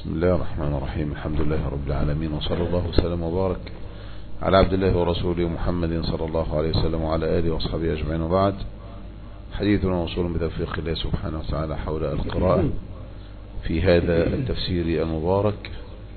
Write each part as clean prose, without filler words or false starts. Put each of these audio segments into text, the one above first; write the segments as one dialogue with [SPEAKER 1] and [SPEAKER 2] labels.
[SPEAKER 1] بسم الله الرحمن الرحيم. الحمد لله رب العالمين، وصلى الله وسلم وبارك على عبد الله ورسوله محمد صلى الله عليه وسلم وعلى آله وصحبه أجمعين. وبعد، حديثنا موصول بتوفيق الله سبحانه وتعالى حول القراءة في هذا التفسير المبارك،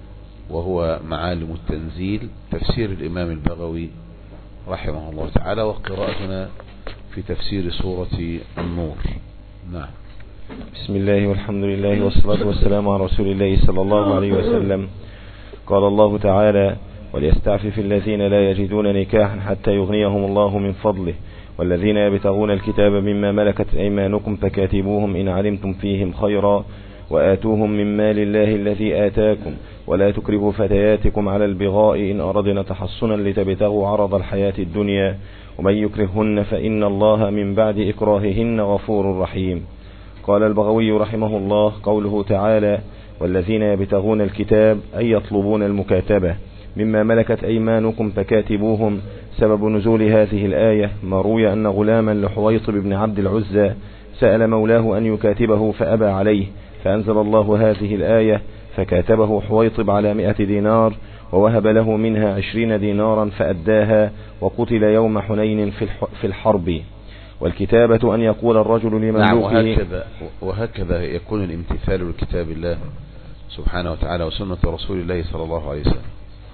[SPEAKER 1] وهو معالم التنزيل، تفسير الإمام البغوي رحمه الله تعالى، وقراءتنا في تفسير سورة النور. نعم.
[SPEAKER 2] بسم الله والحمد لله والصلاة والسلام على رسول الله صلى الله عليه وسلم. قال الله تعالى: وليستعفف الذين لا يجدون نكاحا حتى يغنيهم الله من فضله، والذين يبتغون الكتاب مما ملكت أيمانكم فكاتبوهم إن علمتم فيهم خيرا، وآتوهم من مال الله الذي آتاكم، ولا تكرهوا فتياتكم على البغاء إن أردنا تحصنا لتبتغوا عرض الحياة الدنيا، ومن يكرههن فإن الله من بعد إكراههن غفور رحيم. قال البغوي رحمه الله: قوله تعالى: والذين يبتغون الكتاب أي يطلبون المكاتبة مما ملكت أيمانكم فكاتبوهم. سبب نزول هذه الآية ما روي أن غلاما لحويطب بن عبد العزى سأل مولاه أن يكاتبه فأبى عليه، فأنزل الله هذه الآية: فكاتبه حويطب على 100 دينار، ووهب له منها 20 دينارا فأداها، وقتل يوم حنين في الحرب. والكتابة أن يقول الرجل لمملوكه.
[SPEAKER 1] وهكذا يكون الامتثال لكتاب الله سبحانه وتعالى وسنة رسول الله صلى الله عليه وسلم.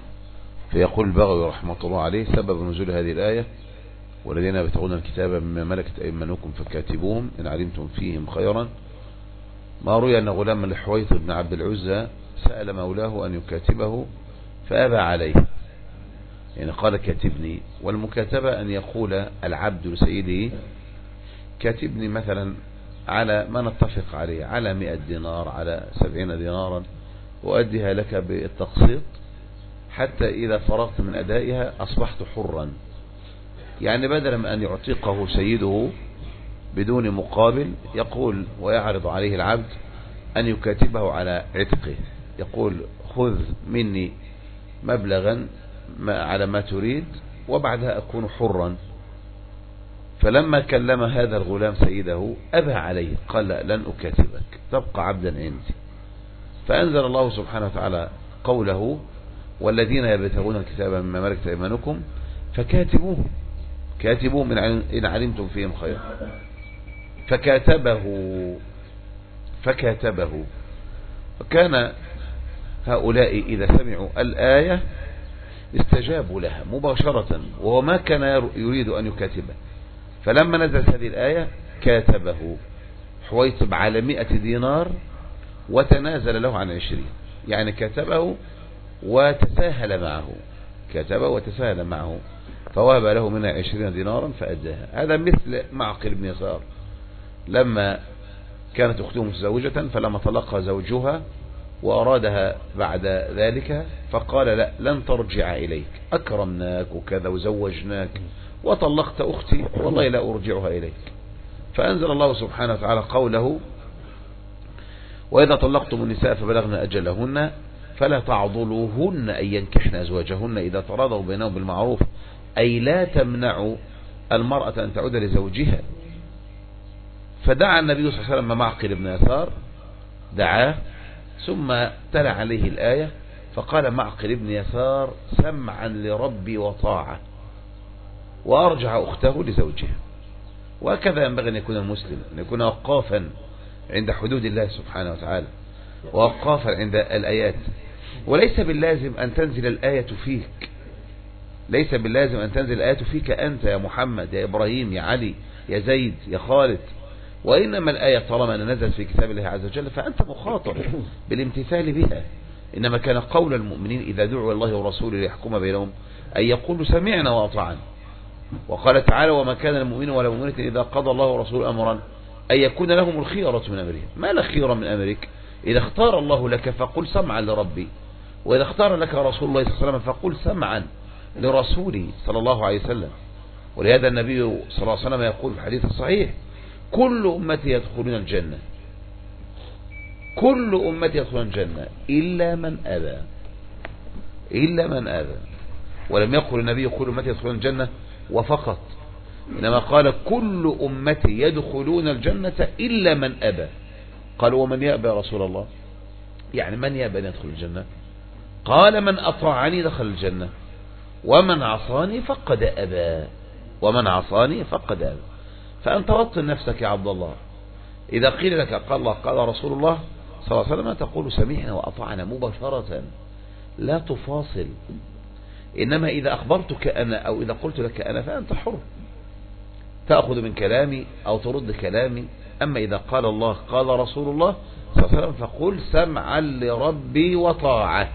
[SPEAKER 1] فيقول البغوي رحمه الله عليه: سبب نزول هذه الآية: والذين يبتغون الكتاب مما ملكت أيمانكم فكاتبوهم إن علمتم فيهم خيرا. ما روي أن غلاما لحويطب بن عبد العزى سأل مولاه أن يكاتبه فأبى عليه، يعني قال: كاتبني. والمكاتبة أن يقول العبد لسيده: كاتبني مثلا على ما نتفق عليه، على 100 دينار، على 70 دينارا، وأديها لك بالتقسيط حتى إذا فرغت من أدائها أصبحت حرا. يعني بدلا من أن يعتقه سيده بدون مقابل، يقول ويعرض عليه العبد أن يكاتبه على عتقه، يقول: خذ مني مبلغا على ما تريد وبعدها أكون حرا. فلما كلم هذا الغلام سيده أبى عليه، قال: لا، لن أكاتبك، تبقى عبدا عندي. فأنزل الله سبحانه وتعالى قوله: والذين يبتغون الكتاب مما ملكت أيمانكم فكاتبوهم، كاتبوهم إن علمتم فيهم خيرا. فكاتبه. وكان هؤلاء إذا سمعوا الآية استجابوا لها مباشرة، وهو ما كان يريد أن يكاتبه. فلما نزلت هذه الآية كاتبه حويطب على 100 دينار وتنازل له عن 20، يعني كاتبه وتساهل معه، فوهب له منها 20 دينارا فأداها. هذا مثل معقل بن يسار لما كانت أخته متزوجة، فلما طلقها زوجها وأرادها بعد ذلك فقال: لا، لن ترجع إليك، أكرمناك وكذا وزوجناك وطلقت أختي، والله لا أرجعها إليك. فأنزل الله سبحانه وتعالى قوله: وإذا طلقتم النساء فبلغن أجلهن فلا تعضلوهن أن ينكحن أزواجهن إذا تراضوا بينهم بالمعروف، أي لا تمنعوا المرأة أن تعود لزوجها. فدعا النبي صلى الله عليه وسلم معقل بن يسار، دعاه، ثم تلا عليه الآية، فقال معقل بن يسار: سمعا لربي وطاعة، وأرجع أخته لزوجها. وهكذا ينبغي أن يكون المسلم، أن يكون وقافا عند حدود الله سبحانه وتعالى، ووقافا عند الآيات. وليس باللازم أن تنزل الآية فيك، ليس باللازم أن تنزل الآية فيك أنت يا محمد، يا إبراهيم، يا علي، يا زيد، يا خالد. وإنما الآية طالما أن نزلت في كتاب الله عز وجل فأنت مخاطب بالامتثال بها. إنما كان قول المؤمنين إذا دعوا الله ورسوله ليحكم بينهم أن يقولوا سمعنا وأطعنا. وقال تعالى: وما كان المؤمن ولا مؤمنة إذا قضى الله ورسوله أمرا أن يكون لهم الخيرة من أمرهم. ما لا خيرة من أمرك؟ إذا اختار الله لك فقل سمعا لربي، وإذا اختار لك رسول الله صلى الله عليه وسلم فقل سمعا لرسوله صلى الله عليه وسلم. ولهذا النبي صلى الله عليه وسلم يقول في الحديث الصحيح: كل أمتي يدخلون الجنة، كل أمتي يدخلون الجنة إلا من أبى. ولم يقل النبي كل أمتي يدخلون الجنة وفقط، إنما قال: كل أمتي يدخلون الجنة إلا من أبى. قال: ومن يأبى يا رسول الله؟ يعني من يأبى أن يدخل الجنة؟ قال من أطاعني دخل الجنة ومن عصاني فقد أبى. ومن عصاني فقد أبى. فأنت وطن نفسك يا عبد الله، إذا قيل لك قال الله قال رسول الله صلى الله عليه وسلم تقول سمعنا وأطعنا مباشرة، لا تفاصل. إنما إذا أخبرتك أنا أو إذا قلت لك أنا فأنت حر، تأخذ من كلامي أو ترد كلامي. أما إذا قال الله قال رسول الله صلى الله عليه وسلم فقل سمعا لربي وطاعة.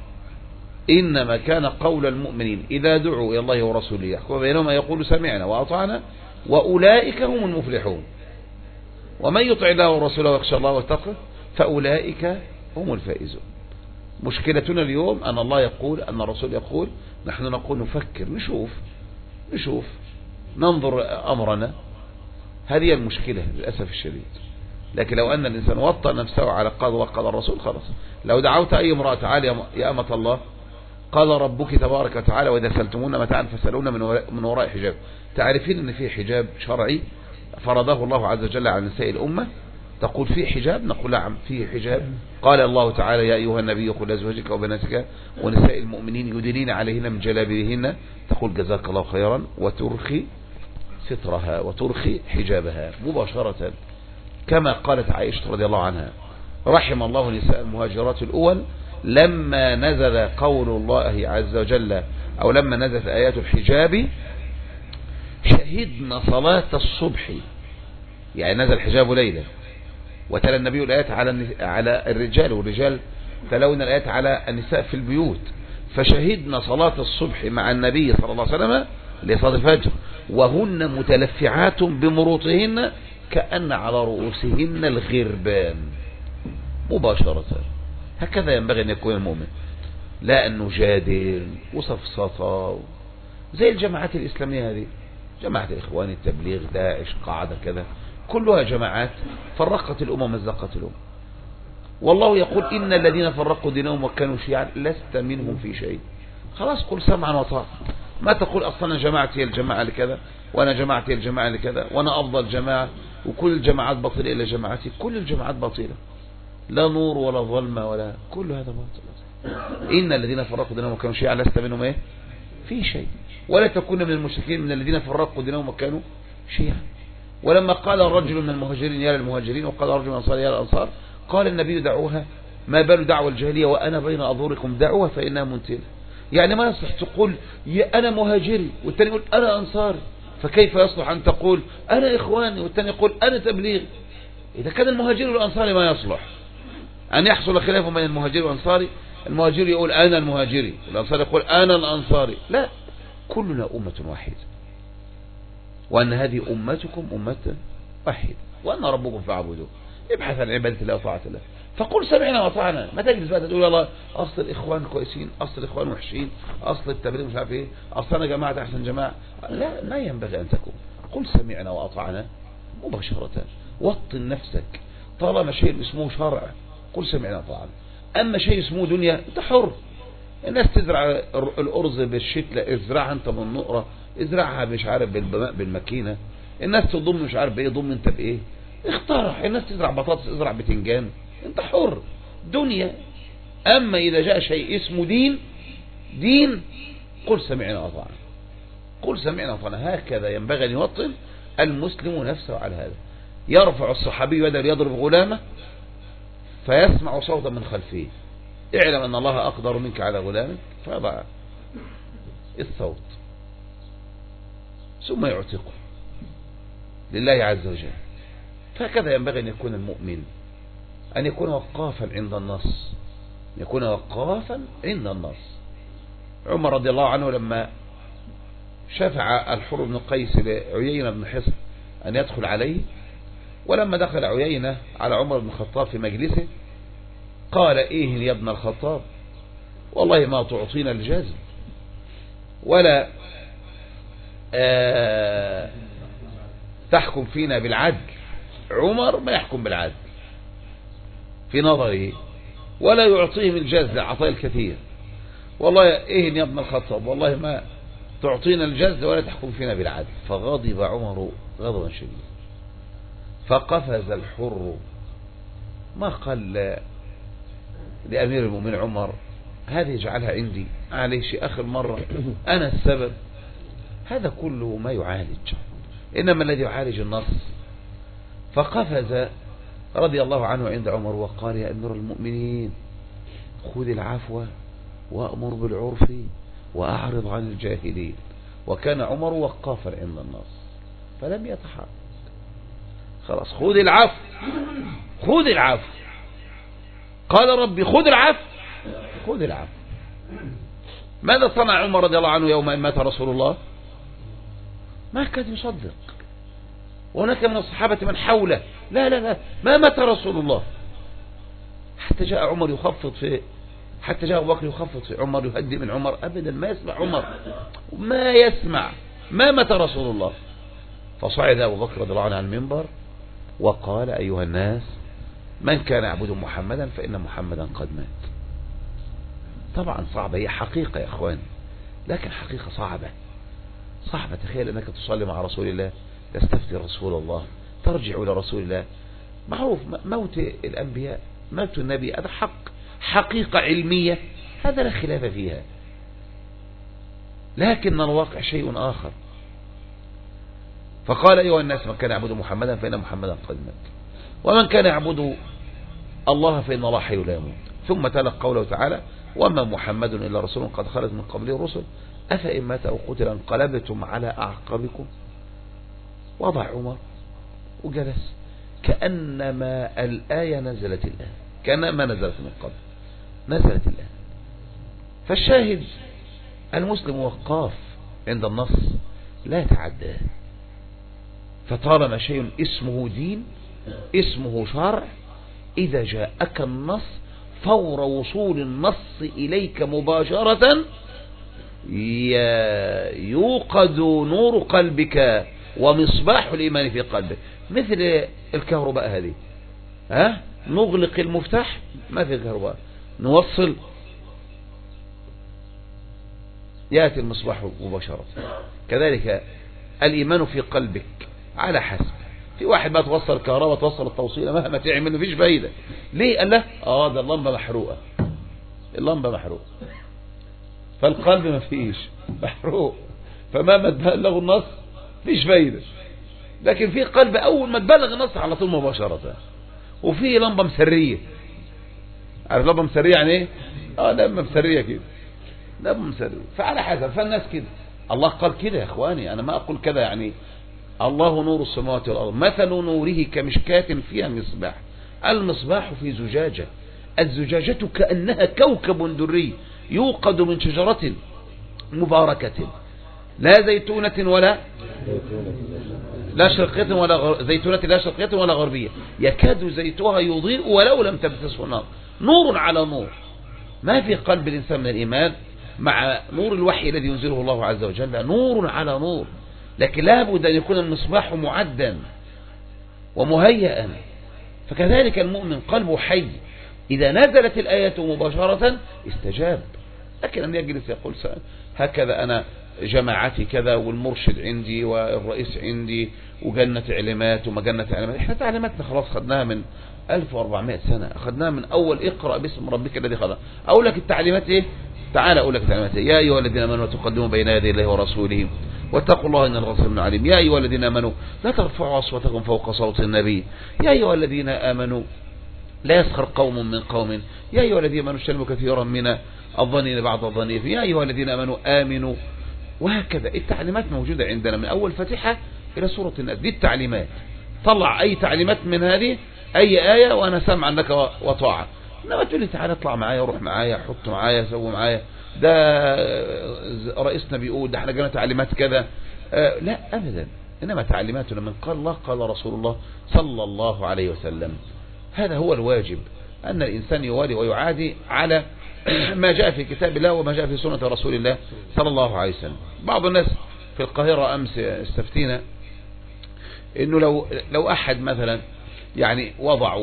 [SPEAKER 1] إنما كان قول المؤمنين إذا دعوا إلى الله ورسوله يحكم بينهم يقول سمعنا وأطعنا وأولئك هم المفلحون. ومن يطع الله ورسوله ويخشى الله ويتقه فأولئك هم الفائزون. مشكلتنا اليوم أن الله يقول أن الرسول يقول، نحن نقول نفكر نشوف ننظر أمرنا. هذه المشكلة للأسف الشديد. لكن لو أن الإنسان وطأ نفسه على قال وقال الرسول خلاص. لو دعوت أي امرأة تعالى يا أمة الله قال ربك تبارك وتعالى وإذا سألتمون متاعا فاسألون من وراء حجاب. تعرفين أن في حجاب شرعي فرضه الله عز وجل على نساء الأمة؟ تقول في حجاب؟ نقول نعم في حجاب. قال الله تعالى يا أيها النبي قل لأزواجك وبناتك ونساء المؤمنين يدنين عليهن من جلابيبهن. تقول جزاك الله خيرا وترخي سترها وترخي حجابها مباشرة، كما قالت عائشة رضي الله عنها رحم الله نساء المهاجرات الأول لما نزل قول الله عز وجل أو لما نزلت آيات الحجاب شهدنا صلاة الصبح، يعني نزل حجاب ليلة وتلا النبي الآيات على الرجال والرجال تلون الآيات على النساء في البيوت. فشهدنا صلاة الصبح مع النبي صلى الله عليه وسلم لصلاة الفجر وهن متلفعات بمروطهن كأن على رؤوسهن الغربان مباشرة. هكذا ينبغي أن يكون المؤمن، لا أن نجادل وصفصفة زي الجماعات الإسلامية هذه، جماعة الإخوان التبليغ داعش قاعدة كذا، كلها جماعات فرقت الأمة مزقت الأمة. والله يقول إن الذين فرقوا دينهم وكانوا شيعا لست منهم في شيء. خلاص قل سمعا وطاعة. ما تقول أصلا جماعتي الجماعة لكذا وأنا جماعتي الجماعة لكذا وأنا أفضل جماعة وكل الجماعات باطلة إلا جماعتي. كل الجماعات باطلة، لا نور ولا ظلمة ولا كل هذا باطل. إن الذين فرقوا دينهم وكانوا شيعا لست منهم إيه في شيء ولا تكون من المشركين من الذين فرقوا دينهم وكانوا شيعا. ولما قال الرجل من المهاجرين يا للمهاجرين وقال الرجل من الأنصار يا للأنصار قال النبي دعوها ما بال دعوة الجاهلية وأنا بين أظهركم دعوة فإنها منتهية. يعني ما يصلح تقول يا أنا مهاجري والتاني يقول أنا أنصاري، فكيف يصلح أن تقول أنا إخواني والتاني يقول أنا تبليغ؟ إذا كان المهاجري والأنصاري ما يصلح أن يحصل خلاف بين المهاجري والأنصاري. المهاجري يقول أنا المهاجري والأنصاري يقول أنا الأنصاري. لا، كلنا أمة واحدة وأن هذه أمتكم أمة واحدة وأن ربكم فاعبدوه. ابحث عن عبادة الله وطاعة الله فقل سمعنا وطعنا. ما تجلس بقى تقول الله أصل الإخوان كويسين أصل الإخوان وحشين أصل التبليغ مش عارف إيه أصل أنا جماعة أحسن جماعة. لا، ما ينبغي أن تكون. قل سمعنا وأطعنا مباشرة. وطن نفسك. طالما شيء اسمه شرع قل سمعنا وأطعنا. أما شيء اسمه دنيا أنت حر. الناس تزرع الأرز بالشتلة ازرعها أنت بالنقرة، ازرعها مش عارف بالماكينة. الناس تضم مش عارف بإيه ضم أنت بإيه، اخترع. الناس تزرع بطاطس ازرع بتنجان، أنت حر. دنيا. أما إذا جاء شيء اسمه دين قل سمعنا وأطعنا. قل سمعنا وأطعنا. هكذا ينبغي أن يوطن المسلم نفسه على هذا. يرفع الصحابي يده ليضرب غلامه فيسمع صوتا من خلفه اعلم أن الله أقدر منك على غلامك فيضع الصوت ثم يعتقه لله عز وجل. فهكذا ينبغي أن يكون المؤمن، أن يكون وقافا عند النص، يكون وقافا عند النص. عمر رضي الله عنه لما شفع الحر بن قيس لعيينة بن حصن أن يدخل عليه، ولما دخل عيينة على عمر بن الخطاب في مجلسه قال إيه يا ابن الخطاب والله ما تعطينا الجزم ولا تحكم فينا بالعدل. عمر ما يحكم بالعدل في نظره ولا يعطيهم الجزل عطاء الكثير. والله إيه يا ابن الخطاب والله ما تعطينا الجزل ولا تحكم فينا بالعدل. فغضب عمر غضبا شديدا فقفز الحر ما قال لأمير المؤمنين عمر هذه اجعلها عندي، معلش آخر مرة أنا السبب. هذا كله ما يعالج، إنما الذي يعالج النص. فقفز رضي الله عنه عند عمر وقال: يا أمير المؤمنين خذ العفو وأمر بالعرف وأعرض عن الجاهلين. وكان عمر وقافا عند النص فلم يتحرك. خلاص خذ العفو، خذ العفو. قال ربي خذ العفو، خذ العفو. ماذا صنع عمر رضي الله عنه يوم أن مات رسول الله؟ ما كان يصدق. وهناك من الصحابة من حوله: لا لا لا، ما مات رسول الله. حتى جاء عمر يخفض في، حتى جاء أبو بكر يخفض في عمر، يهدي من عمر، أبدا ما يسمع عمر، ما يسمع، ما مات رسول الله. فصعد أبو بكر رضي الله عنه على المنبر وقال: أيها الناس، من كان يعبد محمدا فإن محمدا قد مات. طبعا صعبة، هي حقيقة يا أخوان، لكن حقيقة صعبة. صعبة. تخيل أنك تصلي مع رسول الله، تستفتي رسول الله، ترجع إلى رسول الله. معروف موت الأنبياء، موت النبي، هذا حق، حقيقة علمية، هذا لا خلاف فيها. لكن الواقع شيء آخر. فقال: أيها الناس، من كان يعبد محمدا فإن محمدا قد مات، ومن كان يعبد الله فإن الله حي لا يموت. ثم تلا قوله تعالى: وما محمد إلا رسول قد خلت من قبله الرسل أفإن مات أو قتل انقلبتم على أعقابكم. وضع عمر وجلس كأنما الآية نزلت الآن، كأنما نزلت من قبل، نزلت الآن. فالشاهد المسلم وقاف عند النص لا يتعداه. فطالما شيء اسمه دين، اسمه شرع، إذا جاءك النص فور وصول النص إليك مباشرة يوقد نور قلبك ومصباح الإيمان في قلبك. مثل الكهرباء هذه، نغلق المفتاح ما في كهرباء، نوصل يأتي المصباح مباشرة. كذلك الإيمان في قلبك على حسب. في واحد ما توصل الكهرباء، توصل التوصيلة، مهما تعمل مفيش فايدة. ليه؟ قال له ده اللمبة محروقة، اللمبة محروقة. فالقلب مفيش، محروق، فما تبلغ النص مفيش فايدة. لكن في قلب أول ما تبلغ النص على طول مباشرة. وفي لمبة مسرية، عارف لمبة مسرية يعني ايه؟ لمبة مسرية كده، لمبة مسرية. فعلى حسب. فالناس كده، الله قال كده يا اخواني، انا ما اقول كذا يعني. الله نور السماوات والأرض، مثل نوره كمشكاة فيها مصباح، المصباح في زجاجة، الزجاجة كأنها كوكب دري يوقد من شجرة مباركة لا زيتونة ولا شرقية ولا زيتونة لا شرقية ولا غربية يكاد زيتها يضيء ولو لم تمسسه نار. نور على نور. ما في قلب الإنسان من الإيمان مع نور الوحي الذي ينزله الله عز وجل نور على نور. لكن لابد أن يكون المصباح معدا ومهيئا. فكذلك المؤمن قلبه حي، إذا نزلت الآية مباشرة استجاب. لكن أن يجلس يقول هكذا أنا جماعتي كذا والمرشد عندي والرئيس عندي وجلنا تعليمات وما جلنا تعليمات. احنا تعليماتنا خلاص خدناها من 1400 سنة، أخذناها من أول اقرأ باسم ربك الذي خلق. أقول لك التعليمات إيه؟ تعال أقول لك التعليمات إيه؟ يا أيها الذين آمنوا تقدموا بين يدي الله ورسوله واتقوا الله إن الله سميع عليم. يا أيها الذين آمنوا لا ترفعوا أصواتكم فوق صوت النبي. يا أيها الذين آمنوا لا يسخر قوم من قوم. يا أيها الذين آمنوا اجتنبوا كثيرا من الظنين بعض الظنين. يا أيها الذين آمنوا آمنوا. وهكذا التعليمات موجودة عندنا من أول فتحة إلى سورة الناس. دي التعليمات. طلع أي تعليمات من هذه أي آية وأنا سامع لك وطاعة. إنما تقول لي تعالى اطلع معايا، روح معايا، حط معايا، سوي معايا، ده رئيسنا بيقول، ده احنا جانا تعليمات كذا. لا أبدا. إنما تعليماتنا من قال الله قال رسول الله صلى الله عليه وسلم. هذا هو الواجب، أن الإنسان يوالي ويعادي على ما جاء في كتاب الله وما جاء في سنة رسول الله صلى الله عليه وسلم. بعض الناس في القاهرة أمس استفتينا إنه لو أحد مثلا يعني وضع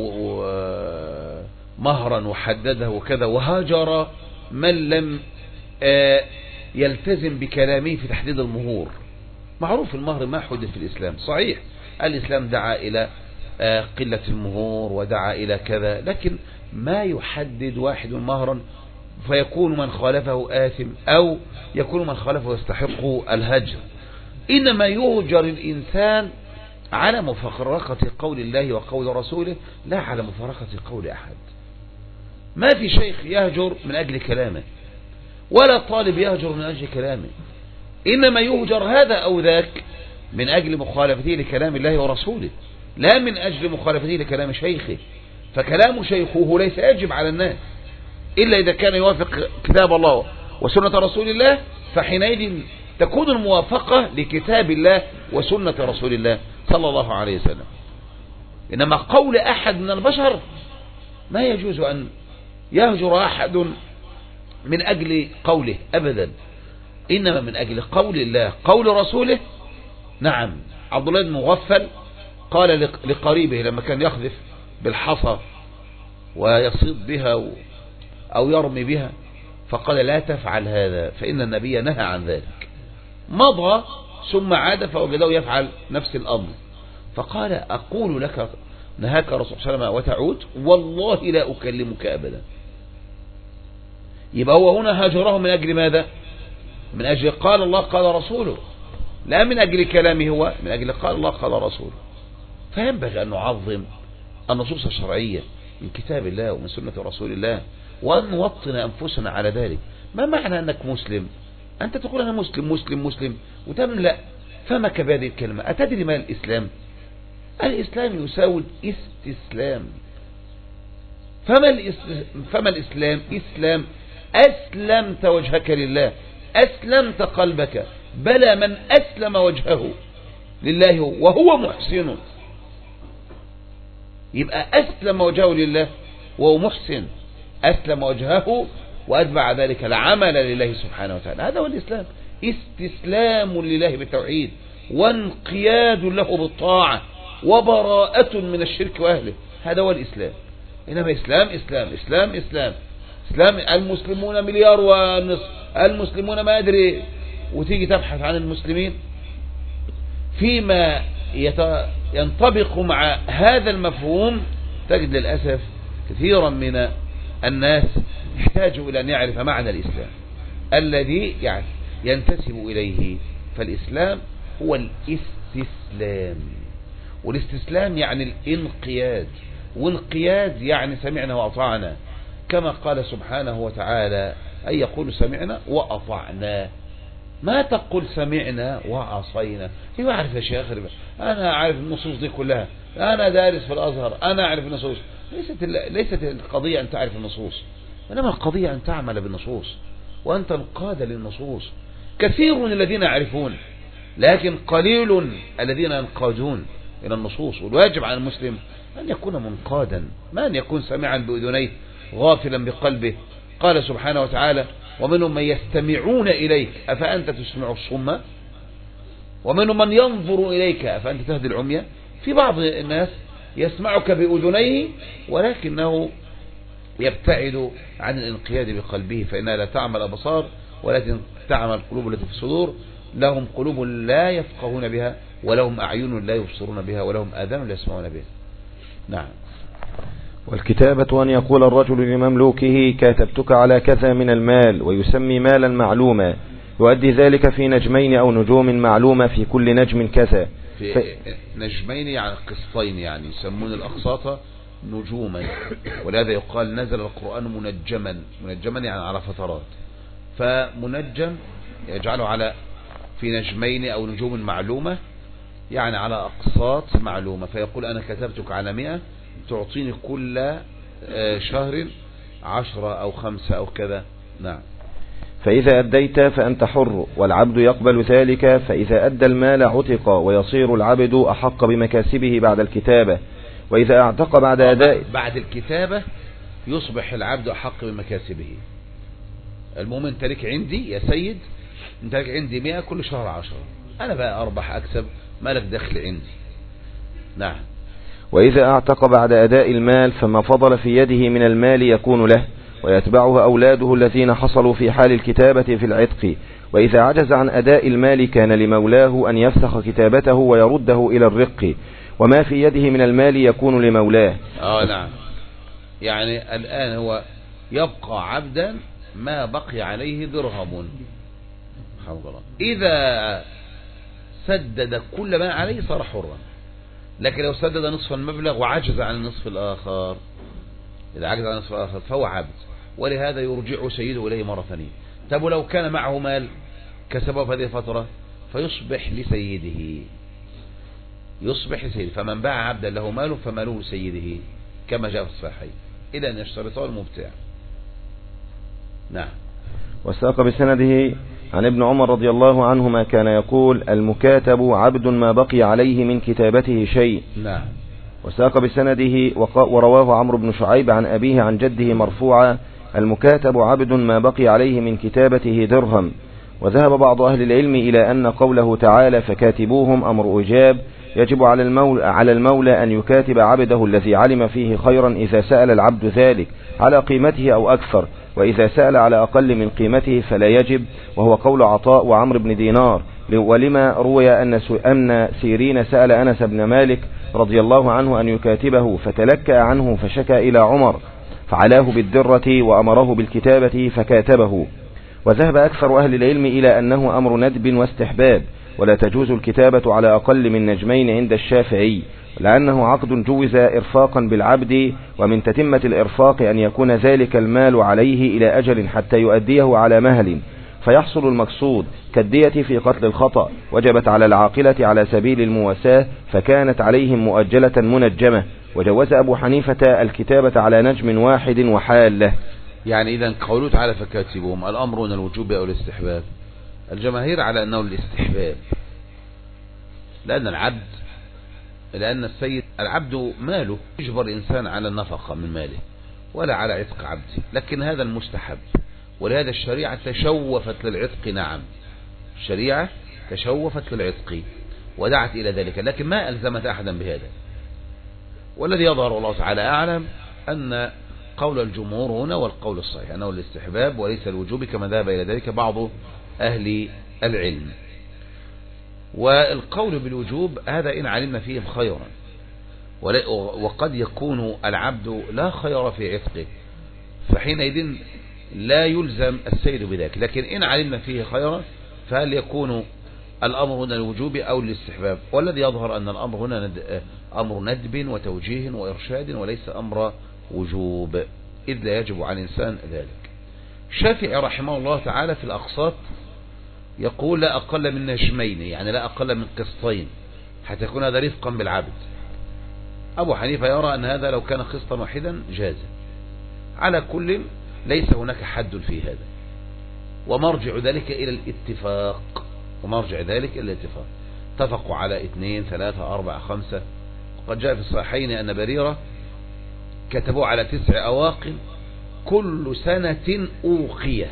[SPEAKER 1] مهرا وحدده وكذا وهاجر من لم يلتزم بكلامه في تحديد المهور. معروف المهر ما حدد في الإسلام، صحيح الإسلام دعا إلى قلة المهور ودعا إلى كذا، لكن ما يحدد واحد مهرا فيكون من خالفه آثم أو يكون من خالفه يستحق الهجر. إنما يهجر الإنسان على مفارقة قول الله وقول رسوله، لا على مفارقة قول أحد. ما في شيخ يهجر من أجل كلامه، ولا طالب يهجر من أجل كلامه، إنما يهجر هذا أو ذاك من أجل مخالفته لكلام الله ورسوله، لا من أجل مخالفته لكلام شيخه. فكلام شيخه ليس يجب على الناس إلا إذا كان يوافق كتاب الله وسنة رسول الله، فحينئذ تكون الموافقة لكتاب الله وسنة رسول الله صلى الله عليه وسلم. إنما قول أحد من البشر ما يجوز أن يهجر أحد من أجل قوله أبدا، إنما من أجل قول الله قول رسوله. نعم، عبد الله بن مغفل قال لقريبه لما كان يخذف بالحصى ويصيد بها أو يرمي بها، فقال لا تفعل هذا فإن النبي نهى عن ذلك. مضى ثم عاد فوجده يفعل نفس الأمر، فقال أقول لك نهاك رسول صلى الله عليه وسلم وتعود والله لا أكلمك أبدا. يبقى هو هنا هاجره من أجل ماذا؟ من أجل قال الله قال رسوله، لا من أجل كلامه هو، من أجل قال الله قال رسوله. فينبغي أن نعظم النصوص الشرعية من كتاب الله ومن سنة رسول الله، وأن نوطن أنفسنا على ذلك. ما معنى أنك مسلم؟ أنت تقول أنا مسلم مسلم مسلم وتملأ فمك بهذه الكلمة. أتدري ما الإسلام؟ الإسلام يساوي الاستسلام. فما الإسلام؟ إسلام أسلمت وجهك لله، أسلمت قلبك. بلى من أسلم وجهه لله وهو محسن، يبقى أسلم وجهه لله وهو محسن، أسلم وجهه وأتبع ذلك العمل لله سبحانه وتعالى. هذا هو الإسلام، استسلام لله بالتوحيد وانقياد له بالطاعة وبراءة من الشرك وأهله. هذا هو الإسلام. إنما إسلام إسلام إسلام إسلام إسلام، المسلمون مليار ونصف، المسلمون ما أدري، وتيجي تبحث عن المسلمين فيما ينطبق مع هذا المفهوم، تجد للأسف كثيرا من الناس يحتاجوا إلى أن يعرف معنى الإسلام الذي يعني ينتسب إليه. فالإسلام هو الاستسلام، والاستسلام يعني الانقياد، وانقياد يعني سمعنا وأطعنا، كما قال سبحانه وتعالى أي يقول سمعنا وأطعنا. ما تقول سمعنا وعصينا. ايوه عارف يا شيخ، انا عارف النصوص دي كلها، انا دارس في الازهر، انا اعرف النصوص. ليست القضية ان تعرف النصوص، انما القضية ان تعمل بالنصوص وان تنقاد للنصوص. كثير من الذين يعرفون لكن قليل الذين ينقادون الى النصوص. والواجب على المسلم ان يكون منقادا، ما ان يكون سامعا باذنيه غافلا بقلبه. قال سبحانه وتعالى ومنهم من يستمعون إليك أفأنت تسمع الصم، ومنهم من ينظر إليك أفأنت تهدي العمية. في بعض الناس يسمعك بأذنيه ولكنه يبتعد عن الانقياد بقلبه، فإنها لا تعمل أبصار ولكن تعمل القلوب التي في الصدور. لهم قلوب لا يفقهون بها، ولهم أعين لا يبصرون بها، ولهم آذان لا يسمعون بها. نعم.
[SPEAKER 2] والكتابة أن يقول الرجل لمملوكه كاتبتك على كذا من المال، ويسمي مالا معلوما، يؤدي ذلك في نجمين أو نجوم معلومة في كل نجم كذا.
[SPEAKER 1] في نجمين يعني قسطين، يعني يسمون الأقساط نجوما، ولهذا يقال نزل القرآن منجما. منجما يعني على فترات، فمنجم يجعله على في نجمين أو نجوم معلومة، يعني على أقساط معلومة. فيقول أنا كتبتك على 100 تعطيني كل شهر 10 أو 5 أو كذا. نعم.
[SPEAKER 2] فإذا أديت فأنت حر، والعبد يقبل ذلك. فإذا أدى المال عتق، ويصير العبد أحق بمكاسبه بعد الكتابة. وإذا اعتق بعد أداء
[SPEAKER 1] بعد الكتابة يصبح العبد أحق بمكاسبه. المهم انت لك عندي يا سيد، انت لك عندي 100 كل شهر 10، أنا بقى أربح أكسب، مالك دخل عندي. نعم.
[SPEAKER 2] وإذا اعتق بعد أداء المال فما فضل في يده من المال يكون له، ويتبعه أولاده الذين حصلوا في حال الكتابة في العتق. وإذا عجز عن أداء المال كان لمولاه أن يفسخ كتابته ويرده إلى الرق، وما في يده من المال يكون لمولاه.
[SPEAKER 1] نعم، يعني الآن هو يبقى عبدا ما بقي عليه درهم. إذا سدد كل ما عليه صار حرا، لكن لو سدد نصف المبلغ وعجز عن النصف الآخر، إذا عجز عن النصف الآخر فهو عبد، ولهذا يرجع سيده إليه مرة ثانية. طب ولو كان معه مال كسبه في هذه الفترة فيصبح لسيده، فمن باع عبدا له ماله فماله لسيده كما جاء في الصحيح، إلى أن يشترطه المبتاع. نعم.
[SPEAKER 2] وساق بسنده عن ابن عمر رضي الله عنهما كان يقول: المكاتب عبد ما بقي عليه من كتابته شيء.
[SPEAKER 1] نعم.
[SPEAKER 2] وساق بسنده ورواه عمرو بن شعيب عن أبيه عن جده مرفوعا: المكاتب عبد ما بقي عليه من كتابته درهم. وذهب بعض أهل العلم إلى أن قوله تعالى: فكاتبوهم أمر إجاب، يجب على المولى أن يكاتب عبده الذي علم فيه خيرا إذا سأل العبد ذلك على قيمته أو أكثر، وإذا سأل على أقل من قيمته فلا يجب، وهو قول عطاء وعمر بن دينار. ولما روي أن سيرين سأل أنس بن مالك رضي الله عنه أن يكاتبه فتلكأ عنه فشكى إلى عمر فعلاه بالدرة وأمره بالكتابة فكاتبه. وذهب أكثر أهل العلم إلى أنه أمر ندب واستحباب، ولا تجوز الكتابة على أقل من نجمين عند الشافعي، لأنه عقد جوز إرفاقا بالعبد، ومن تتمة الإرفاق أن يكون ذلك المال عليه إلى أجل حتى يؤديه على مهل فيحصل المقصود، كالدية في قتل الخطأ وجبت على العاقلة على سبيل المواساة فكانت عليهم مؤجلة منجمة. وجوز أبو حنيفة الكتابة على نجم واحد وحالة.
[SPEAKER 1] يعني إذا قوله تعالى فكاتبهم الأمر من الوجوب أو الاستحباب؟ الجماهير على أنه الاستحباب، لأن السيد العبد ماله يجبر الإنسان على النفقة من ماله ولا على عتق عبده، لكن هذا المستحب، ولهذا الشريعة تشوفت للعتق. نعم، الشريعة تشوفت للعتق ودعت إلى ذلك، لكن ما ألزمت أحدا بهذا. والذي يظهر الله تعالى أعلم أن قول الجمهور هنا والقول الصحيح أنه الاستحباب وليس الوجوب، كما ذهب إلى ذلك بعض أهل العلم. والقول بالوجوب هذا إن علمنا فيه خيرا، وقد يكون العبد لا خير في عتقه، فحينئذ لا يلزم السيد بذلك. لكن إن علمنا فيه خيرا فهل يكون الأمر هنا الوجوب أو الاستحباب؟ والذي يظهر أن الأمر هنا أمر ندب وتوجيه وإرشاد وليس أمر وجوب، إذ لا يجب على الإنسان ذلك. الشافعي رحمه الله تعالى في الأقساط يقول لا أقل من نجمين، يعني لا أقل من قسطين، حتى يكون هذا رفقا بالعبد. أبو حنيفة يرى أن هذا لو كان قسطا واحدا جاز. على كل ليس هناك حد في هذا، ومرجع ذلك إلى الاتفاق، اتفقوا على 2 3 4 5. وقد جاء في الصحيحين أن بريرة كتبوا على 9 أواق كل سنة أوقية،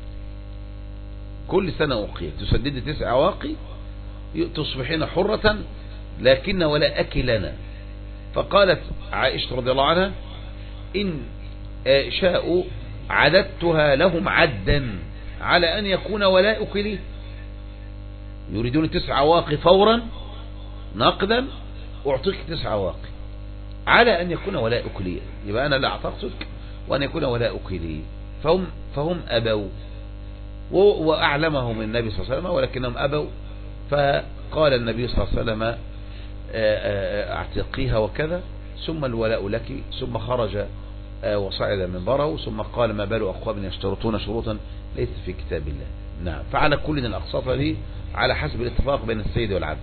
[SPEAKER 1] كل سنة أوقية تسدد 9 أواقي تصبحين حرة لكن ولا أكلنا. فقالت عائشة رضي الله عنها إن شاءوا عددتها لهم عدا على أن يكون ولاؤك لي، يريدون 9 أواقي فورا نقدا، أعطيك 9 أواقي على أن يكون ولاؤك لي، يبقى أنا لا أعتقدك وأن يكون ولاؤك لي. فهم أبوا، وأعلمهم النبي صلى الله عليه وسلم ولكنهم أبوا. فقال النبي صلى الله عليه وسلم اعتقيها وكذا، ثم الولاء لك، ثم خرج وصعد منبره، ثم قال ما بال أقوام يشترطون شروطا ليس في كتاب الله. نعم. فعلى كل الأقساط دي على حسب الاتفاق بين السيد والعبد.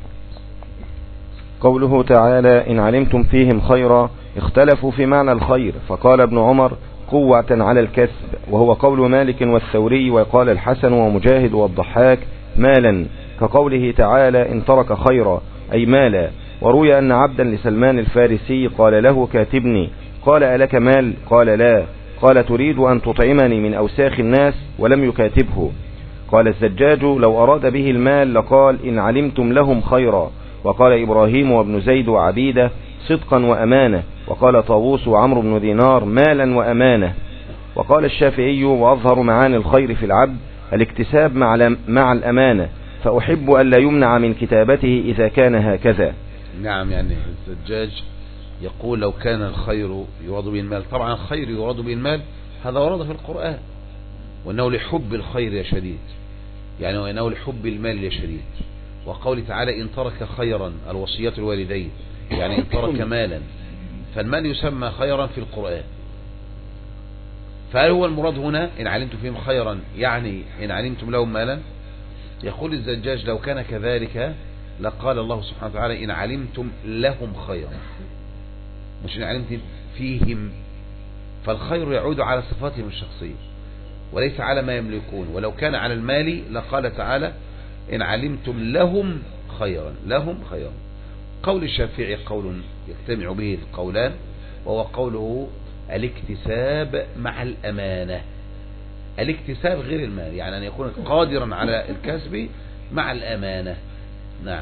[SPEAKER 2] قوله تعالى إن علمتم فيهم خيرا، اختلفوا في معنى الخير، فقال ابن عمر قوة على الكسب، وهو قول مالك والثوري، وقال الحسن ومجاهد والضحاك مالا، كقوله تعالى إن ترك خيرا أي مالا. وروي أن عبدا لسلمان الفارسي قال له كاتبني، قال ألك مال؟ قال لا. قال تريد أن تطعمني من أوساخ الناس؟ ولم يكاتبه. قال الزجاج لو أراد به المال لقال إن علمتم لهم خيرا. وقال إبراهيم وابن زيد وعبيدة صدقا وأمانة. وقال طاووس وعمرو بن دينار مالا وأمانة. وقال الشافعي: وأظهر معاني الخير في العبد الاكتساب مع الأمانة، فأحب أن لا يمنع من كتابته إذا كان هكذا.
[SPEAKER 1] نعم، يعني الزجاج يقول لو كان الخير يراد به المال، طبعا الخير يراد به المال هذا ورد في القرآن، وأنه لحب الخير يا شديد، يعني وأنه لحب المال يا شديد. وقول تعالى: إن ترك خيرا الوصية الوالدين، يعني إن ترك مالا، فالمال يسمى خيرا في القرآن. فهل هو المراد هنا إن علمتم فيهم خيرا يعني إن علمتم لهم مالا؟ يقول الزجاج: لو كان كذلك لقال الله سبحانه وتعالى: إن علمتم لهم خيرا، مش إن علمتم فيهم. فالخير يعود على صفاتهم الشخصية وليس على ما يملكون. ولو كان على المال لقال تعالى: إن علمتم لهم خيرا، لهم خيرا. قول الشافعي قول يجتمع به القولان، وهو قوله الاكتساب مع الأمانة. الاكتساب غير المال، يعني أن يكون قادرا على الكسب مع الأمانة. نعم.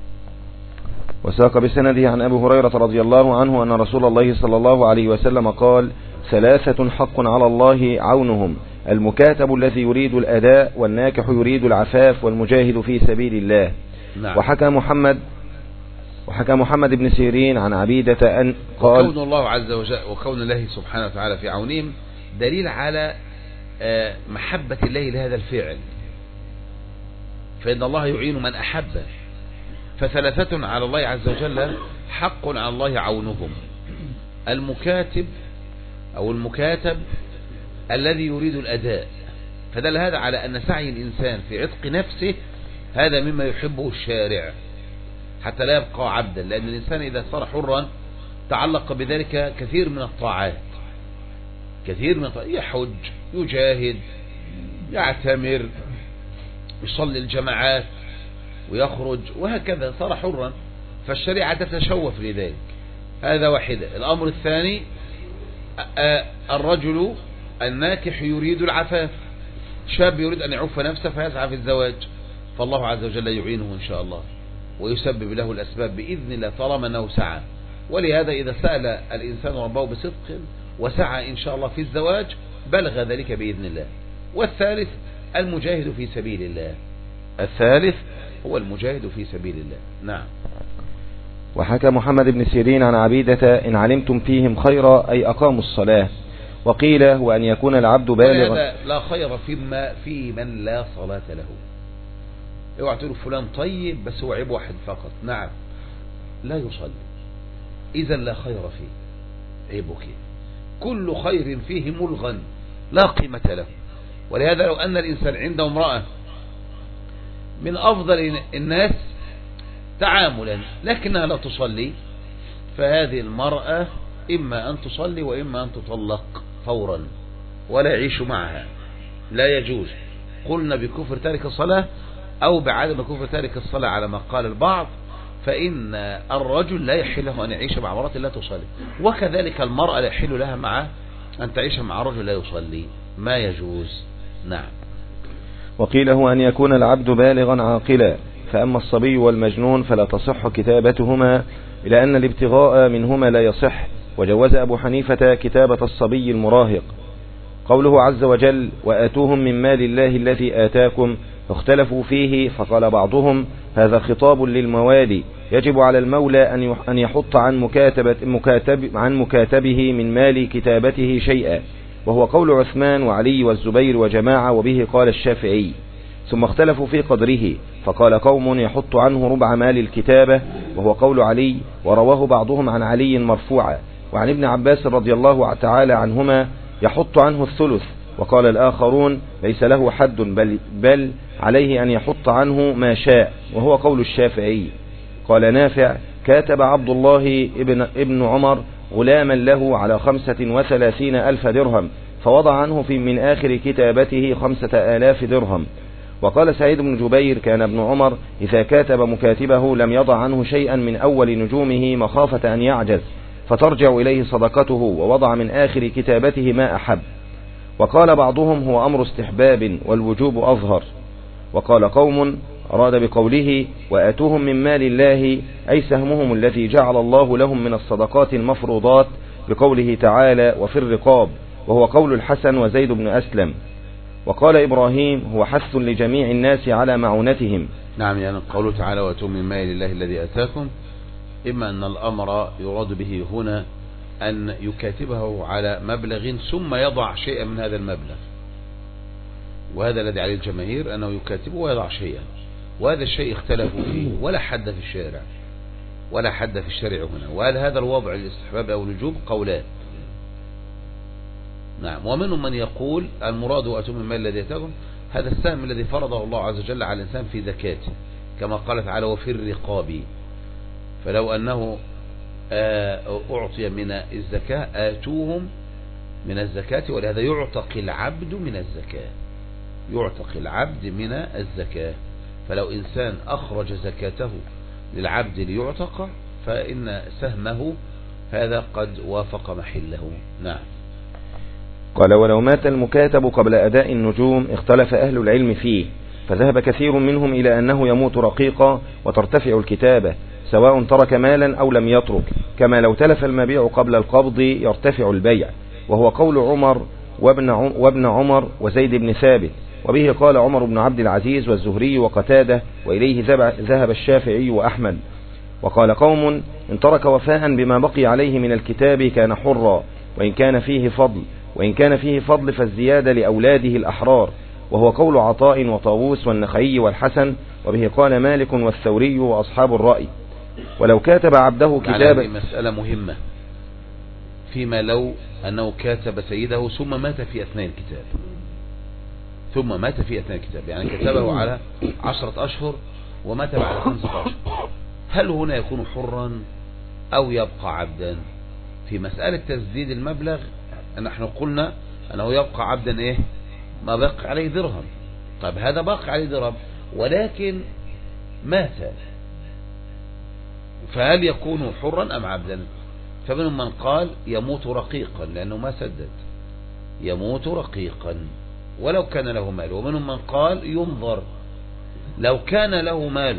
[SPEAKER 2] وساق بسنده عن أبي هريرة رضي الله عنه أن رسول الله صلى الله عليه وسلم قال: ثلاثة حق على الله عونهم: المكاتب الذي يريد الأداء، والناكح يريد العفاف، والمجاهد في سبيل الله.
[SPEAKER 1] نعم.
[SPEAKER 2] وحكى محمد بن سيرين عن عبيدة أن قال:
[SPEAKER 1] وكون الله عز وجل وكون الله سبحانه وتعالى في عونهم دليل على محبة الله لهذا الفعل، فإن الله يعين من أحبه. فثلاثة على الله عز وجل حق على الله عونهم: المكاتب أو المكاتب الذي يريد الأداء، فدل هذا على أن سعي الإنسان في عتق نفسه هذا مما يحبه الشارع حتى لا يبقى عبدا، لأن الإنسان إذا صار حرا تعلق بذلك كثير من الطاعات، يحج، يجاهد، يعتمر، يصلي الجماعات ويخرج، وهكذا صار حرا، فالشريعة تتشوف لذلك. هذا واحدة. الأمر الثاني: الرجل الناكح يريد العفاف، شاب يريد أن يعف نفسه فيسعى في الزواج، فالله عز وجل يعينه إن شاء الله ويسبب له الأسباب بإذن الله طالما أنه سعى. ولهذا إذا سأل الإنسان ربه بصدق وسعى إن شاء الله في الزواج بلغ ذلك بإذن الله. والثالث: المجاهد في سبيل الله. الثالث هو المجاهد في سبيل الله. نعم.
[SPEAKER 2] وحكى محمد بن سيرين عن عبيدة: إن علمتم فيهم خيرا أي أقاموا الصلاة. وقيل: هو أن يكون العبد بالغا.
[SPEAKER 1] لا خير في من لا صلاة له. اوعى تقول فلان طيب بس هو عيب واحد فقط. نعم، لا يصلي، إذا لا خير فيه، عيبك. كل خير فيه ملغى لا قيمة له. ولهذا لو أن الإنسان عنده امرأة من أفضل الناس تعاملا لكنها لا تصلي، فهذه المرأة إما أن تصلي وإما أن تطلق فورا ولا يعيش معها، لا يجوز. قلنا بكفر تارك الصلاة أو بعدم كفر تارك الصلاة على ما قال البعض، فإن الرجل لا يحل له أن يعيش مع امرأة لا تصلي، وكذلك المرأة لا يحل لها مع أن تعيش مع رجل لا يصلي، ما يجوز. نعم.
[SPEAKER 2] وقيل: هو أن يكون العبد بالغا عاقلا، فأما الصبي والمجنون فلا تصح كتابتهما، إلى أن الابتغاء منهما لا يصح. وجوز أبو حنيفة كتابة الصبي المراهق. قوله عز وجل: وآتوهم من مال الله الذي آتاكم، اختلفوا فيه، فقال بعضهم: هذا خطاب للموالي، يجب على المولى أن يحط عن مكاتبه من مال كتابته شيئا، وهو قول عثمان وعلي والزبير وجماعة، وبه قال الشافعي. ثم اختلفوا في قدره، فقال قوم: يحط عنه ربع مال الكتابة، وهو قول علي، ورواه بعضهم عن علي مرفوعا، وعن ابن عباس رضي الله تعالى عنهما: يحط عنه الثلث. وقال الآخرون: ليس له حد، بل عليه أن يحط عنه ما شاء، وهو قول الشافعي. قال نافع: كاتب عبد الله ابن عمر غلاما له على 35,000 درهم، فوضع عنه من آخر كتابته 5,000 درهم. وقال سعيد بن جبير: كان ابن عمر إذا كاتب مكاتبه لم يضع عنه شيئا من أول نجومه مخافة أن يعجز، فترجع إليه صدقته، ووضع من آخر كتابته ما أحب. وقال بعضهم: هو أمر استحباب والوجوب أظهر. وقال قوم: أراد بقوله وآتوهم من مال الله أي سهمهم الذي جعل الله لهم من الصدقات المفروضات، بقوله تعالى: وفي الرقاب، وهو قول الحسن وزيد بن أسلم. وقال إبراهيم هو حث لجميع الناس على معونتهم.
[SPEAKER 1] نعم، يعني قوله تعالى واتوا من مال الله الذي أتاكم، إما أن الأمر يراد به هنا أن يكاتبه على مبلغ ثم يضع شيئا من هذا المبلغ، وهذا الذي عليه الجماهير أنه يكاتبه ويضع شيئا، وهذا الشيء اختلفوا فيه ولا حد في الشارع، ولا حد في الشارع هنا. وهل هذا الوضع للاستحباب أو الوجوب؟ قولان. نعم، ومنهم من يقول المراد واتوا من مال الذي أتاكم هذا السهم الذي فرضه الله عز وجل على الإنسان في زكاته، كما قال تعالى وفي الرقاب، فلو أنه أعطي من الزكاة آتوهم من الزكاة، ولهذا يعتق العبد من الزكاة، يعتق العبد من الزكاة. فلو إنسان أخرج زكاته للعبد ليعتق فإن سهمه هذا قد وافق محله. نعم.
[SPEAKER 2] قال ولو مات المكاتب قبل أداء النجوم اختلف أهل العلم فيه، فذهب كثير منهم إلى أنه يموت رقيقا وترتفع الكتابة سواء ترك مالا أو لم يترك، كما لو تلف المبيع قبل القبض يرتفع البيع، وهو قول عمر وابن عمر وزيد بن ثابت. وبه قال عمر بن عبد العزيز والزهري وقتادة، وإليه ذهب الشافعي وأحمد. وقال قوم إن ترك وفاء بما بقي عليه من الكتاب كان حرا، وإن كان فيه فضل فالزيادة لأولاده الأحرار، وهو قول عطاء وطاووس والنخعي والحسن. وبه قال مالك والثوري وأصحاب الرأي. ولو كاتب عبده كتابا،
[SPEAKER 1] هذه مسألة مهمة، فيما لو أنه كاتب سيده ثم مات في أثناء الكتاب، يعني كتبه على 10 أشهر ومات بعد 5 أشهر، هل هنا يكون حرا أو يبقى عبدا؟ في مسألة تسديد المبلغ نحن قلنا أنه يبقى عبدا إيه؟ ما بقى عليه درهم. طيب هذا بقى عليه درهم ولكن مات، فهل يكون حرا أم عبدا؟ فمنهم من قال يموت رقيقا لأنه ما سدد، يموت رقيقا ولو كان له مال. ومنهم من قال ينظر، لو كان له مال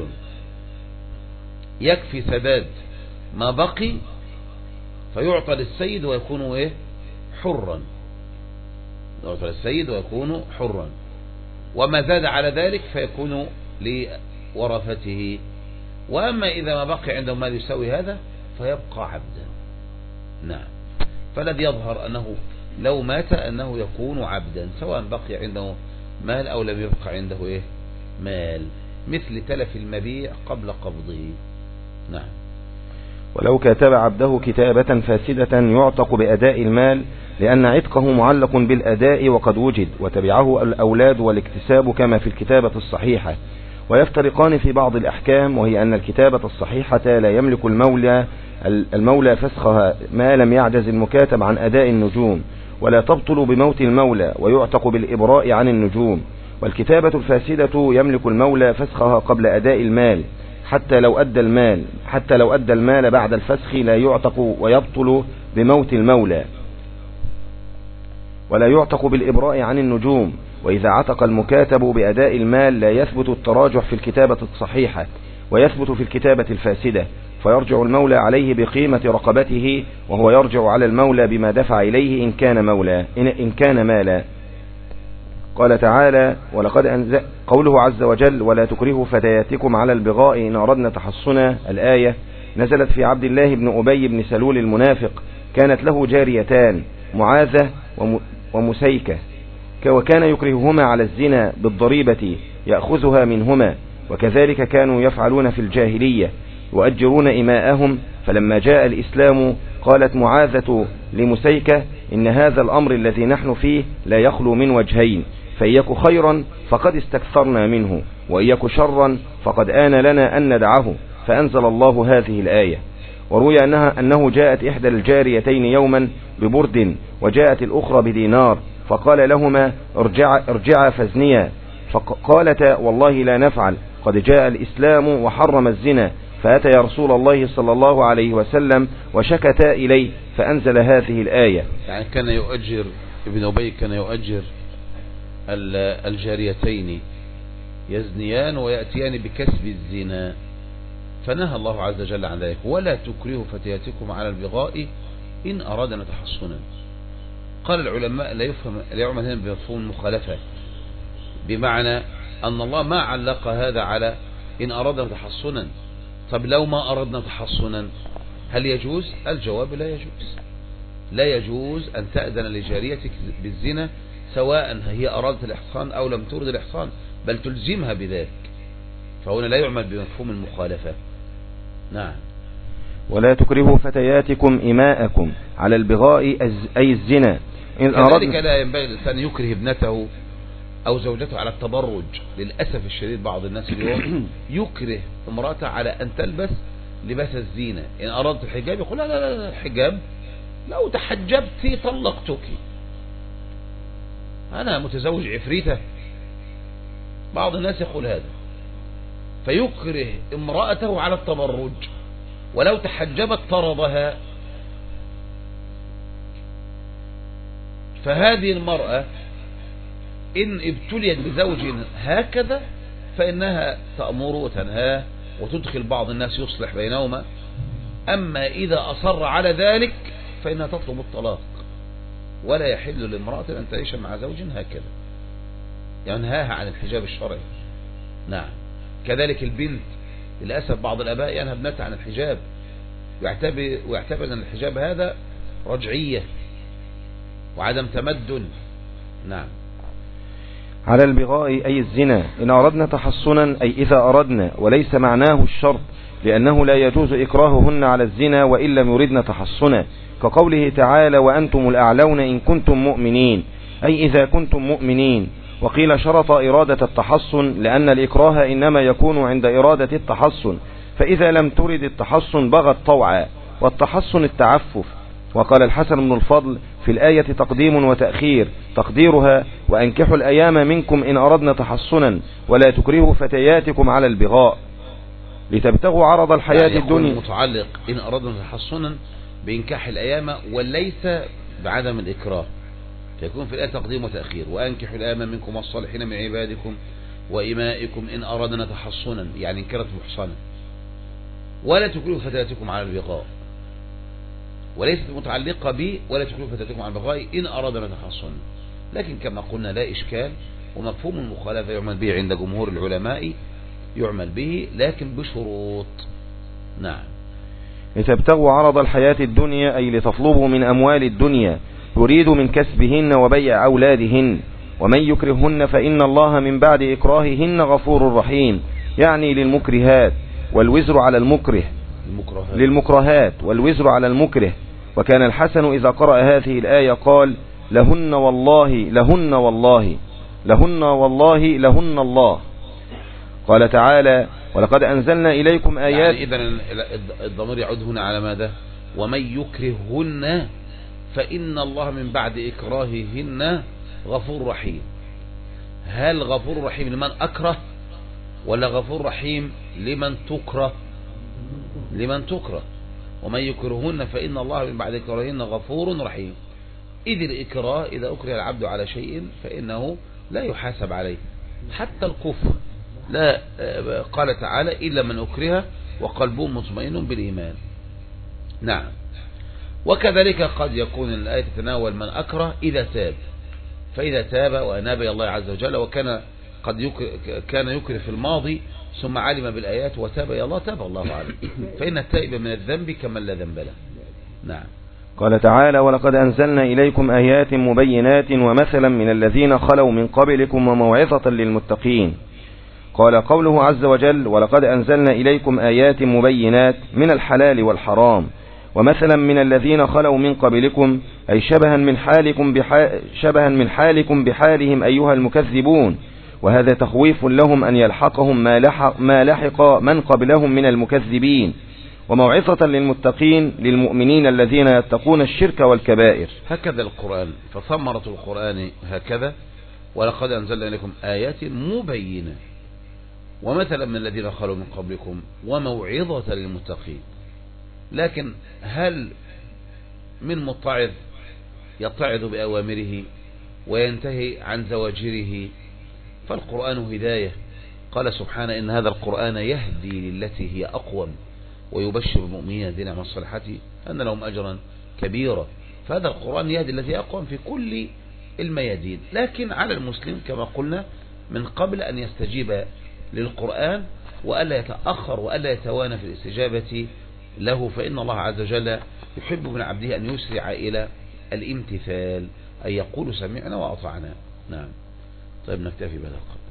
[SPEAKER 1] يكفي سداد ما بقي فيعطى للسيد ويكون إيه؟ حرا، يعطى للسيد ويكون حرا، وما زاد على ذلك فيكون لورثته. وأما إذا ما بقي عنده مال يساوي هذا فيبقى عبدا. نعم، فالذي يظهر أنه لو مات أنه يكون عبدا سواء بقي عنده مال أو لم يبقى عنده إيه؟ مال، مثل تلف المبيع قبل قبضه. نعم.
[SPEAKER 2] ولو كاتب عبده كتابة فاسدة يعتق بأداء المال، لأن عتقه معلق بالأداء وقد وجد، وتبعه الأولاد والاكتساب كما في الكتابة الصحيحة. ويفترقان في بعض الأحكام، وهي أن الكتابة الصحيحة لا يملك المولى فسخها ما لم يعجز المكاتب عن أداء النجوم، ولا تبطل بموت المولى، ويعتق بالإبراء عن النجوم. والكتابة الفاسدة يملك المولى فسخها قبل أداء المال، حتى لو أدى المال بعد الفسخ لا يعتق، ويبطل بموت المولى، ولا يعتق بالإبراء عن النجوم. وإذا عتق المكاتب بأداء المال لا يثبت التراجح في الكتابة الصحيحة، ويثبت في الكتابة الفاسدة، فيرجع المولى عليه بقيمة رقبته، وهو يرجع على المولى بما دفع إليه إن كان مالا. قال تعالى ولقد أنزل قوله عز وجل ولا تكرهوا فتياتكم على البغاء إن أردنا تحصنا. الآية نزلت في عبد الله بن أبي بن سلول المنافق، كانت له جاريتان معاذة ومسيكة، وكان يكرههما على الزنا بالضريبة يأخذها منهما، وكذلك كانوا يفعلون في الجاهلية يؤجرون إماءهم. فلما جاء الإسلام قالت معاذة لمسيكة إن هذا الأمر الذي نحن فيه لا يخلو من وجهين، فإن يك خيرا فقد استكثرنا منه، وإن يك شرا فقد آن لنا أن ندعه. فأنزل الله هذه الآية. وروي أنه جاءت إحدى الجاريتين يوما ببرد، وجاءت الأخرى بدينار، فقال لهما ارجعا فازنيا، فقالتا والله لا نفعل، قد جاء الإسلام وحرم الزنا. فأتى رسول الله صلى الله عليه وسلم وشكتا إليه، فأنزل هذه الآية.
[SPEAKER 1] يعني كان يؤجر ابن أبي، كان يؤجر الجاريتين يزنيان ويأتيان بكسب الزنا، فنهى الله عز وجل عن ذلك ولا تكرهوا فتياتكم على البغاء إن أرادنا تحصنا. قال العلماء لا يعمل هنا بمفهوم المخالفة، بمعنى أن الله ما علق هذا على إن أردنا تحصنا. طب لو ما أردنا تحصنا هل يجوز؟ الجواب لا يجوز. لا يجوز أن تأذن لجاريتك بالزنا سواء هي أرادت الإحصان أو لم ترد الإحصان، بل تلزمها بذلك. فهنا لا يعمل بمفهوم المخالفة. نعم.
[SPEAKER 2] ولا تكرهوا فتياتكم إماءكم على البغاء أي الزنا.
[SPEAKER 1] كذلك لا ينبغي الإنسان يكره ابنته أو زوجته على التبرج. للأسف الشديد بعض الناس اليوم يكره امرأته على أن تلبس لباس الزينة. إن أردت الحجاب يقول لا لا لا الحجاب لو تحجبت طلقتك، أنا متزوج عفريتة. بعض الناس يقول هذا، فيكره امرأته على التبرج، ولو تحجبت طردها. فهذه المرأة إن ابتليت بزوج هكذا فإنها تأمر وتنهاه وتدخل بعض الناس يصلح بينهما. أما إذا أصر على ذلك فإنها تطلب الطلاق، ولا يحل لامرأة أن تعيش مع زوج هكذا ينهاها عن الحجاب الشرعي. نعم. كذلك البنت، للأسف بعض الآباء ينهى ابنته عن الحجاب ويعتبر أن الحجاب هذا رجعية وعدم تمدن. نعم.
[SPEAKER 2] على البغاء أي الزنا إن أردنا تحصنا أي إذا أردنا، وليس معناه الشرط، لأنه لا يجوز إكراههن على الزنا وإن لم يردن تحصنا، كقوله تعالى وأنتم الأعلون إن كنتم مؤمنين، أي إذا كنتم مؤمنين. وقيل شرط إرادة التحصن لأن الإكراه إنما يكون عند إرادة التحصن، فإذا لم ترد التحصن بغت طوعا، والتحصن التعفف. وقال الحسن بن الفضل في الآية تقديم وتأخير، تقديرها وأنكحوا الأيام منكم إن أردنا تحصنا ولا تكرهوا فتياتكم على البغاء لتبتغوا عرض الحياة
[SPEAKER 1] يعني
[SPEAKER 2] الدنيا.
[SPEAKER 1] متعلق إن أردنا تحصنا بإنكاح الأيام وليس بعدم الإكراه، فيكون في الآية تقديم وتأخير. وأنكحوا الأيام منكم والصالحين من عبادكم وإمائكم إن أردنا تحصنا، يعني إن كانت محصنة، ولا تكرهوا فتياتكم على البغاء، وليست متعلقة ب ولا تكرهوا فتياتكم على البغاء إن أردنا تحصنا. لكن كما قلنا لا إشكال، ومفهوم المخالفة يعمل به عند جمهور العلماء، يعمل به لكن بشروط. نعم.
[SPEAKER 2] لتبتغوا عرض الحياة الدنيا أي لتطلبوا من أموال الدنيا، يريد من كسبهن وبيع أولادهن. ومن يكرههن فإن الله من بعد إكراههن غفور رحيم، يعني للمكرهات، والوزر على المكره للمكرهات والوزر على المكره. وكان الحسن إذا قرأ هذه الآية قال لهن والله لهن والله لهن والله لهن الله. قال تعالى ولقد أنزلنا إليكم آيات.
[SPEAKER 1] يعني إذن الضمير يعود هنا على ماذا؟ ومن يكرههن فإن الله من بعد إكراههن غفور رحيم. هل غفور رحيم لمن أكره ولا غفور رحيم لمن تكره؟ لمن تكره. ومن يكرههن فإن الله من بعد إكراههن غفور رحيم. إذ الإكراه إذا أكره العبد على شيء فإنه لا يحاسب عليه، حتى الكفر لا. قال تعالى إلا من أكره وقلبه مطمئن بالإيمان. نعم. وكذلك قد يكون الآية تتناول من أكره إذا تاب، فإذا تاب وأناب إلى الله عز وجل، وكان كان يكره في الماضي ثم علم بالآيات وتاب إلى الله، تاب الله عليه. فإن التائب من الذنب كمن لا ذنب له. نعم.
[SPEAKER 2] قال تعالى ولقد أنزلنا إليكم آيات مبينات ومثلا من الذين خلوا من قبلكم وموعظة للمتقين. قال قوله عز وجل ولقد أنزلنا إليكم آيات مبينات من الحلال والحرام، ومثلا من الذين خلوا من قبلكم أي شبها من حالكم بحالهم أيها المكذبون. وهذا تخويف لهم أن يلحقهم ما لحق من قبلهم من المكذبين، وموعظة للمتقين للمؤمنين الذين يتقون الشرك والكبائر.
[SPEAKER 1] هكذا القرآن، فثمرة القرآن هكذا ولقد أنزلنا إليكم آيات مبينة ومثلا من الذين خلوا من قبلكم وموعظة للمتقين. لكن هل من متعظ يتعظ بأوامره وينتهي عن زواجره؟ فالقرآن هداية. قال سبحانه إن هذا القرآن يهدي للتي هي أقوم ويبشر المؤمنين الذين عملوا الصالحات أن لهم أجرا كبيرا. فهذا القرآن يهدي الذي أقوم في كل الميادين. لكن على المسلم كما قلنا من قبل أن يستجيب للقرآن وألا يتأخر وألا يتوانى في الاستجابة له، فإن الله عز وجل يحب من عبده أن يسرع إلى الامتثال، أن يقول سمعنا وأطعنا. نعم. طيب نكتفي بهذا القدر.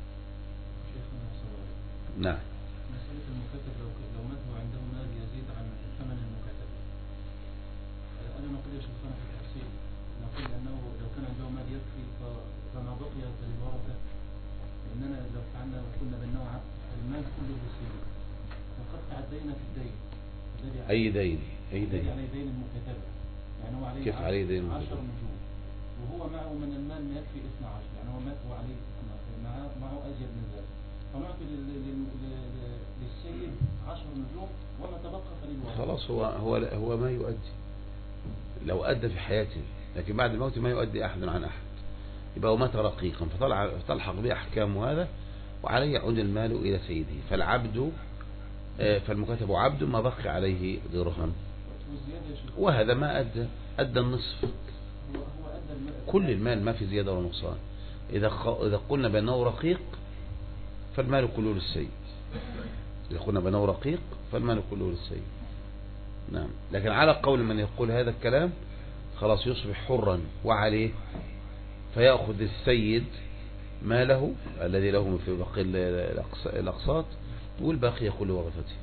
[SPEAKER 1] نعم.
[SPEAKER 3] مسألة المكاتب لو مات عنده مال يزيد عن ثمن المكاتب، أنا نقول يا شيخنا في التفسير نقول أنه لو كان عنده مال يكفي فما بقي للورثة، لأننا لو فعلنا كنا بالنوع المال كله بالسيد فقد تعدينا في الدين.
[SPEAKER 1] أي دين؟ أي دين؟
[SPEAKER 3] عليه دين المكاتبة، يعني هو عليه
[SPEAKER 1] كيف عليه دين
[SPEAKER 3] 10 نجوم وهو معه من المال ما يكفي 12، يعني هو مات وعليه 12 معه أزيد من ذلك، فنعطي للسيد 10 نجوم وما تبقى فللورثة.
[SPEAKER 1] خلاص هو ما يؤدي لو أدى في حياته، لكن بعد الموت ما يؤدي أحد عن أحد، يبقى هو مات رقيقا فتلحق به أحكام هذا وعليه يعود المال إلى سيده. فالمكاتب عبد ما بقي عليه درهم، وهذا ما أدى النصف. كل المال ما في زيادة ولا نقصان. إذا قلنا بأنه رقيق فالمال كله للسيد، إذا قلنا بأنه رقيق فالمال كله للسيد. نعم. لكن على قول من يقول هذا الكلام خلاص يصبح حرا وعليه، فيأخذ السيد ماله الذي له في باقي الأقساط والباقي يقول لورثته.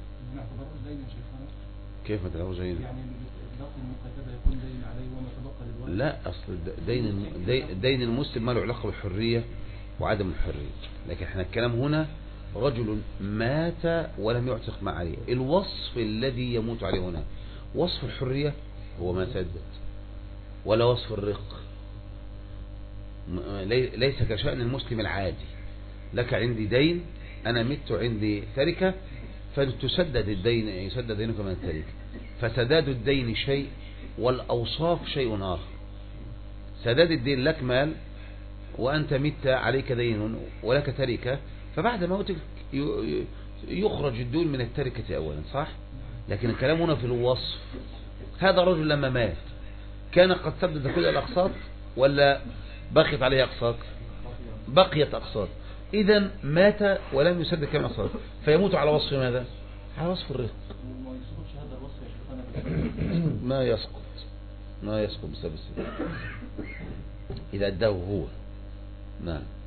[SPEAKER 1] كيف ما تلعبوش دين؟ يعني المكاتبة يكون دين عليه وما تبقى للورثة؟ لا، أصل دين المسلم ما له علاقة بالحرية وعدم الحرية، لكن احنا الكلام هنا رجل مات ولم يعتق ما عليه. الوصف الذي يموت عليه هنا وصف الحرية هو ما سدد، ولا وصف الرق. ليس كشأن المسلم العادي، لك عندي دين، أنا مت عندي تركة فتسدد الدين، يسدد دينك من التركة. فسداد الدين شيء والأوصاف شيء آخر. سداد الدين لك مال وأنت مت عليك دين ولك تركة، فبعد موتك يخرج الدين من التركة أولا، صح؟ لكن الكلام هنا في الوصف. هذا الرجل لما مات كان قد سدد كل الأقساط ولا بقيت عليه أقساط؟ بقيت أقساط. إذا مات ولم يسدد كم أقساط، فيموت على وصف ماذا؟ على وصف الرق. ما يسقط بسبب السداد إذا أداه هو. نعم.